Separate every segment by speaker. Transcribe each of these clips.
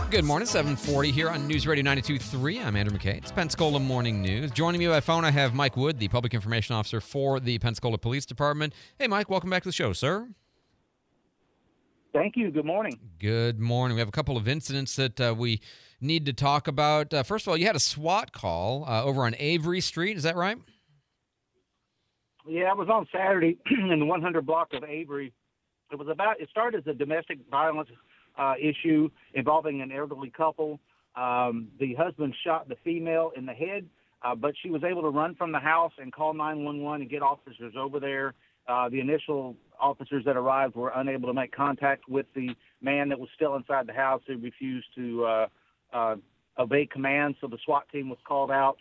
Speaker 1: Good morning, 740 here on News Radio 92.3. I'm Andrew McKay. It's Pensacola Morning News. Joining me by phone, I have Mike Wood, the Public Information Officer for the Pensacola Police Department. Hey, Mike, welcome back to the show, sir.
Speaker 2: Thank you. Good morning.
Speaker 1: Good morning. We have a couple of incidents that we need to talk about. First of all, you had a SWAT call over on Avery Street. Is that right?
Speaker 2: Yeah, I was on Saturday in the 100 block of Avery. It started as a domestic violence issue involving an elderly couple. The husband shot the female in the head, but she was able to run from the house and call 911 and get officers over there. The initial officers that arrived were unable to make contact with the man that was still inside the house. He refused to obey commands, so the SWAT team was called out.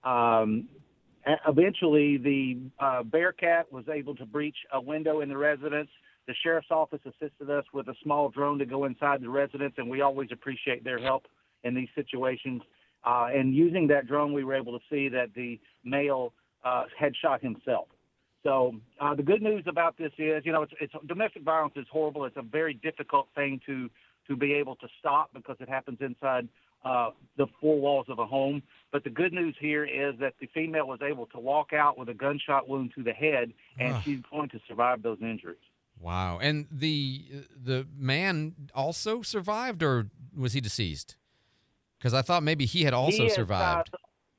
Speaker 2: Eventually, the Bearcat was able to breach a window in the residence. The sheriff's office assisted us with a small drone to go inside the residence, and we always appreciate their help in these situations. And using that drone, we were able to see that the male had shot himself. So the good news about this is, it's domestic violence is horrible. It's a very difficult thing to be able to stop because it happens inside the four walls of a home. But the good news here is that the female was able to walk out with a gunshot wound to the head, and she's going to survive those injuries.
Speaker 1: Wow. And the man also survived, or was he deceased? Because I thought maybe he had also survived.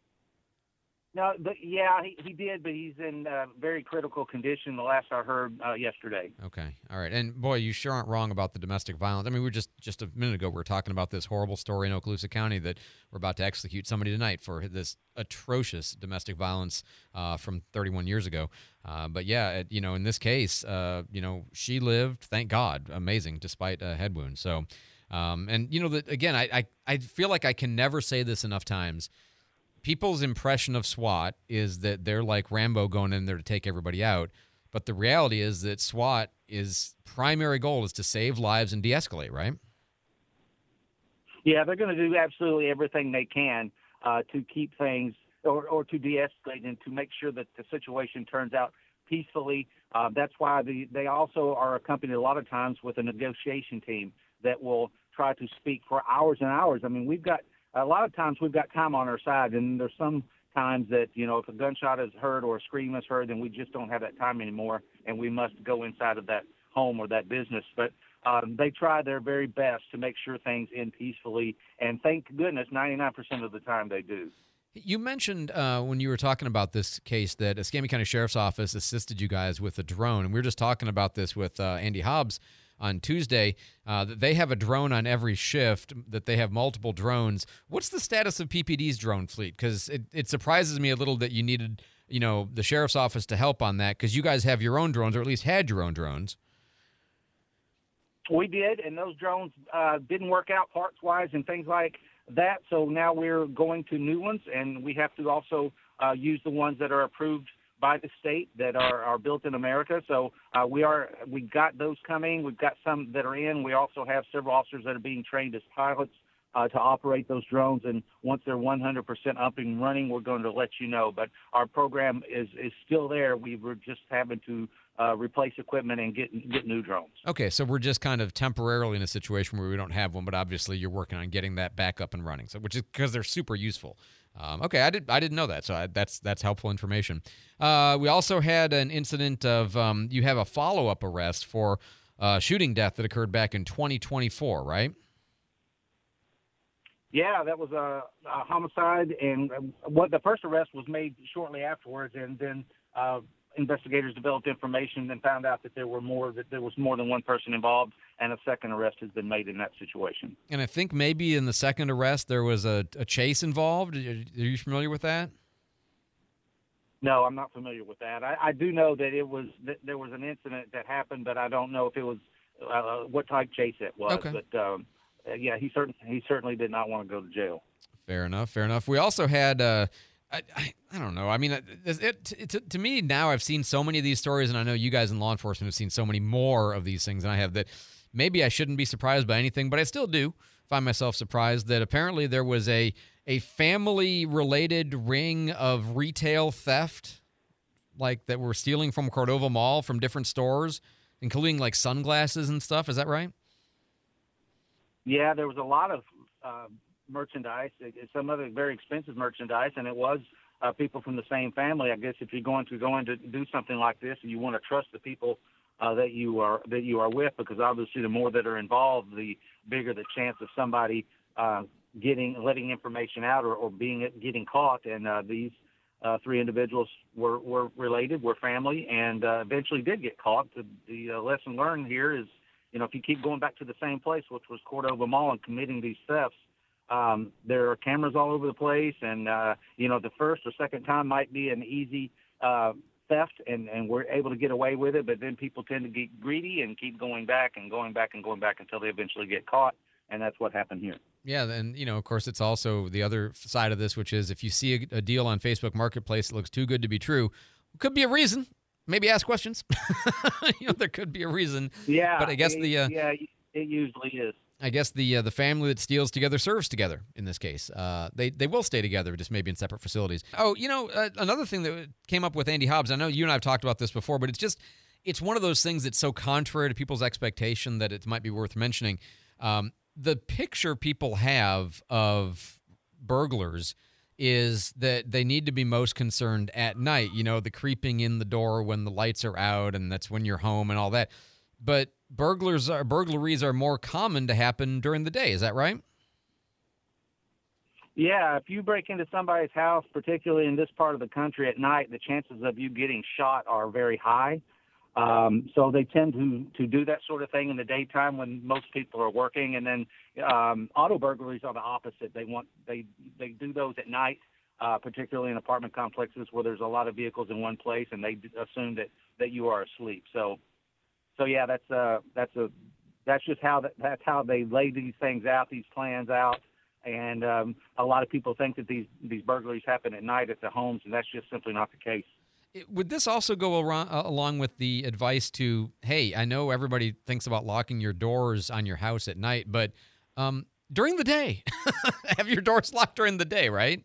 Speaker 2: No, he did, but he's in very critical condition, the last I heard yesterday.
Speaker 1: Okay, all right. And, boy, you sure aren't wrong about the domestic violence. I mean, we were just a minute ago, we were talking about this horrible story in Okaloosa County that we're about to execute somebody tonight for this atrocious domestic violence from 31 years ago. But, yeah, in this case, she lived, thank God, amazing, despite a head wound. So, again, I feel like I can never say this enough times. People's impression of SWAT is that they're like Rambo going in there to take everybody out. But the reality is that SWAT primary goal is to save lives and de-escalate, right?
Speaker 2: Yeah, they're going to do absolutely everything they can to keep things or to de-escalate and to make sure that the situation turns out peacefully. That's why they also are accompanied a lot of times with a negotiation team that will try to speak for hours and hours. I mean, a lot of times we've got time on our side, and there's some times that, if a gunshot is heard or a scream is heard, then we just don't have that time anymore, and we must go inside of that home or that business. But they try their very best to make sure things end peacefully, and thank goodness 99% of the time they do.
Speaker 1: You mentioned when you were talking about this case that Escambia County Sheriff's Office assisted you guys with a drone, and we were just talking about this with Andy Hobbs on Tuesday, that they have a drone on every shift, that they have multiple drones. What's the status of PPD's drone fleet? Because it surprises me a little that you needed, the sheriff's office to help on that, because you guys have your own drones, or at least had your own drones.
Speaker 2: We did, and those drones didn't work out parts-wise and things like that, so now we're going to new ones, and we have to also use the ones that are approved by the state that are built in America. So we got those coming. We've got some that are in. We also have several officers that are being trained as pilots to operate those drones. And once they're 100% up and running, we're going to let you know. But our program is still there. We were just having to replace equipment and get new drones. Okay,
Speaker 1: so we're just kind of temporarily in a situation where we don't have one, but obviously you're working on getting that back up and running. So, which is because they're super useful. Okay, I didn't know that, so that's helpful information. We also had an incident of you have a follow-up arrest for shooting death that occurred back in 2024, right?
Speaker 2: Yeah, that was a homicide, and the first arrest was made shortly afterwards, and then investigators developed information and found out that there was more than one person involved, and a second arrest has been made in that situation.
Speaker 1: And I think maybe in the second arrest there was a chase involved. Are you familiar with that?
Speaker 2: No, I'm not familiar with that. I do know that there was an incident that happened, but I don't know if it was what type chase it was.
Speaker 1: Okay.
Speaker 2: But yeah, he certainly did not want to go to jail.
Speaker 1: Fair enough. We also had I don't know. I mean, to me now, I've seen so many of these stories, and I know you guys in law enforcement have seen so many more of these things than I have, that maybe I shouldn't be surprised by anything, but I still do find myself surprised that apparently there was a family-related ring of retail theft, like that were stealing from Cordova Mall from different stores, including like sunglasses and stuff. Is that right?
Speaker 2: Yeah, there was a lot of merchandise, some other very expensive merchandise, and it was people from the same family. I guess if you're going to do something like this, and you want to trust the people that you are with, because obviously the more that are involved, the bigger the chance of somebody letting information out or getting caught. And these three individuals were related, were family, and eventually did get caught. The lesson learned here is, if you keep going back to the same place, which was Cordova Mall, and committing these thefts, there are cameras all over the place, and the first or second time might be an easy theft, and we're able to get away with it, but then people tend to get greedy and keep going back and going back and going back until they eventually get caught, and that's what happened here.
Speaker 1: Yeah, and of course, it's also the other side of this, which is if you see a deal on Facebook Marketplace that looks too good to be true, could be a reason. Maybe ask questions. There could be a reason.
Speaker 2: Yeah,
Speaker 1: but I guess
Speaker 2: it usually is.
Speaker 1: I guess the family that steals together serves together in this case. They will stay together, just maybe in separate facilities. Oh, another thing that came up with Andy Hobbs, I know you and I have talked about this before, but it's one of those things that's so contrary to people's expectation that it might be worth mentioning. The picture people have of burglars is that they need to be most concerned at night, the creeping in the door when the lights are out, and that's when you're home and all that. But burglaries are more common to happen during the day. Is that right?
Speaker 2: Yeah, if you break into somebody's house, particularly in this part of the country at night, the chances of you getting shot are very high. So they tend to do that sort of thing in the daytime when most people are working, and then auto burglaries are the opposite. They do those at night, particularly in apartment complexes where there's a lot of vehicles in one place, and they assume that you are asleep. So yeah, that's just that's how they lay these things out, these plans out, and a lot of people think that these burglaries happen at night at the homes, and that's just simply not the case.
Speaker 1: Would this also go along with the advice to, hey, I know everybody thinks about locking your doors on your house at night, but during the day, have your doors locked during the day, right?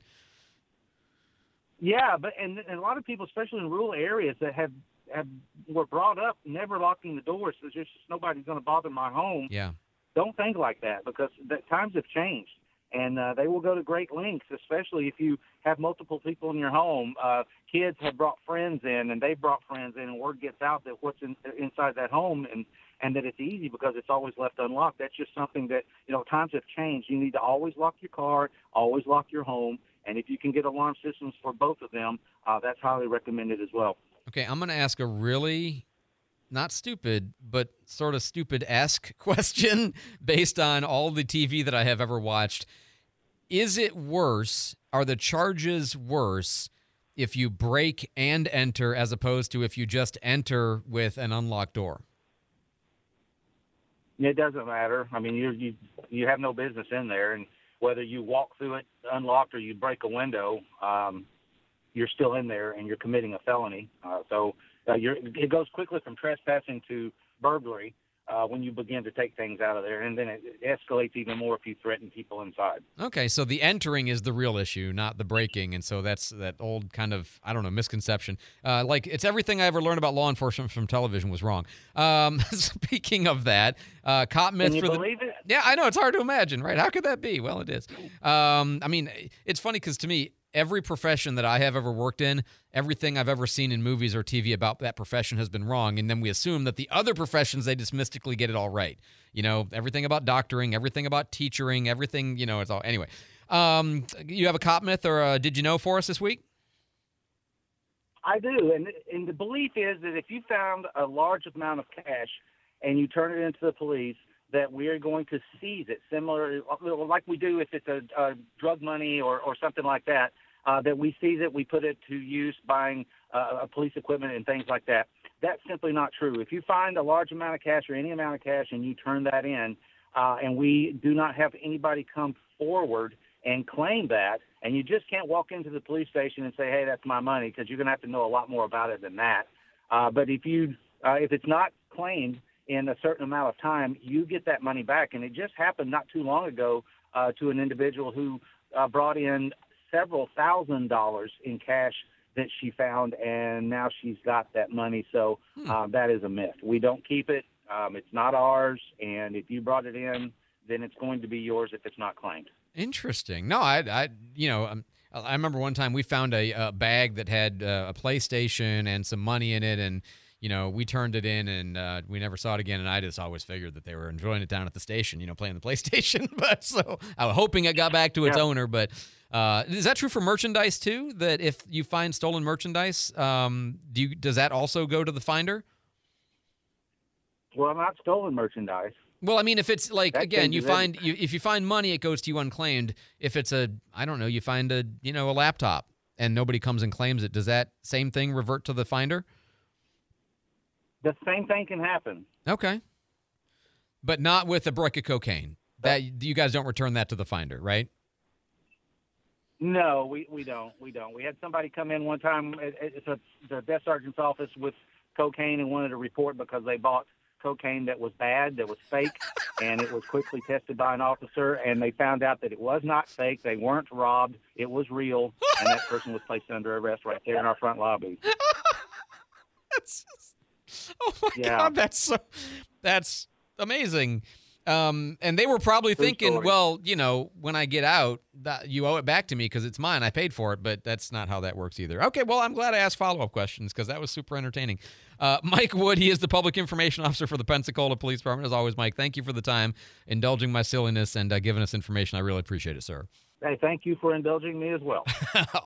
Speaker 2: Yeah, but and a lot of people, especially in rural areas, that were brought up never locking the doors, so there's just nobody's going to bother my home.
Speaker 1: Yeah.
Speaker 2: Don't think like that, because the times have changed. And they will go to great lengths, especially if you have multiple people in your home. Kids have brought friends in, and they've brought friends in, and word gets out that what's inside that home, and that it's easy because it's always left unlocked. That's just something that, times have changed. You need to always lock your car, always lock your home, and if you can get alarm systems for both of them, that's highly recommended as well.
Speaker 1: Okay, I'm going to ask a really not stupid, but sort of stupid-esque question based on all the TV that I have ever watched. Is it worse? Are the charges worse if you break and enter as opposed to if you just enter with an unlocked door?
Speaker 2: It doesn't matter. I mean, you have no business in there, and whether you walk through it unlocked or you break a window, you're still in there and you're committing a felony. It goes quickly from trespassing to burglary when you begin to take things out of there, and then it escalates even more if you threaten people inside. Okay,
Speaker 1: so the entering is the real issue, not the breaking, and so that's that old kind of, misconception. It's everything I ever learned about law enforcement from television was wrong. Speaking of that, cop myth.
Speaker 2: Can you believe it?
Speaker 1: Yeah, I know, it's hard to imagine, right? How could that be? Well, it is. It's funny because to me, every profession that I have ever worked in, everything I've ever seen in movies or TV about that profession has been wrong, and then we assume that the other professions, they just mystically get it all right. Everything about doctoring, everything about teachering, everything, it's all. Anyway, you have a cop myth or a did you know for us this week?
Speaker 2: I do, and the belief is that if you found a large amount of cash and you turn it into the police, that we are going to seize it, similar like we do if it's a drug money or something like that, that we seize it, we put it to use buying police equipment and things like that. That's simply not true. If you find a large amount of cash or any amount of cash and you turn that in, and we do not have anybody come forward and claim that, and you just can't walk into the police station and say, hey, that's my money, because you're going to have to know a lot more about it than that. But if it's not claimed in a certain amount of time, you get that money back. And it just happened not too long ago to an individual who brought in several $1,000s in cash that she found, and now she's got that money. So that is a myth. We don't keep it. It's not ours. And if you brought it in, then it's going to be yours if it's not claimed.
Speaker 1: Interesting. No, I remember one time we found a bag that had a PlayStation and some money in it, and we turned it in, and we never saw it again. And I just always figured that they were enjoying it down at the station, playing the PlayStation. But so I was hoping it got back to its owner. But is that true for merchandise too? That if you find stolen merchandise, does that also go to the finder?
Speaker 2: Well, not stolen merchandise.
Speaker 1: Well, I mean, if it's like, again, if you find money, it goes to you unclaimed. If it's you find a laptop and nobody comes and claims it, does that same thing revert to the finder?
Speaker 2: The same thing can happen. Okay.
Speaker 1: But not with a brick of cocaine. That you guys don't return that to the finder, right?
Speaker 2: No, we don't. We had somebody come in one time at the desk sergeant's office with cocaine and wanted to report because they bought cocaine that was bad, that was fake, and it was quickly tested by an officer, and they found out that it was not fake. They weren't robbed. It was real, and that person was placed under arrest right there in our front lobby.
Speaker 1: Oh, my God, that's amazing. And they were probably thinking, well, when I get out, you owe it back to me because it's mine. I paid for it, but that's not how that works either. Okay, well, I'm glad I asked follow-up questions because that was super entertaining. Mike Wood, he is the Public Information Officer for the Pensacola Police Department. As always, Mike, thank you for the time, indulging my silliness, and giving us information. I really appreciate it, sir.
Speaker 2: Hey, thank you for indulging me as well.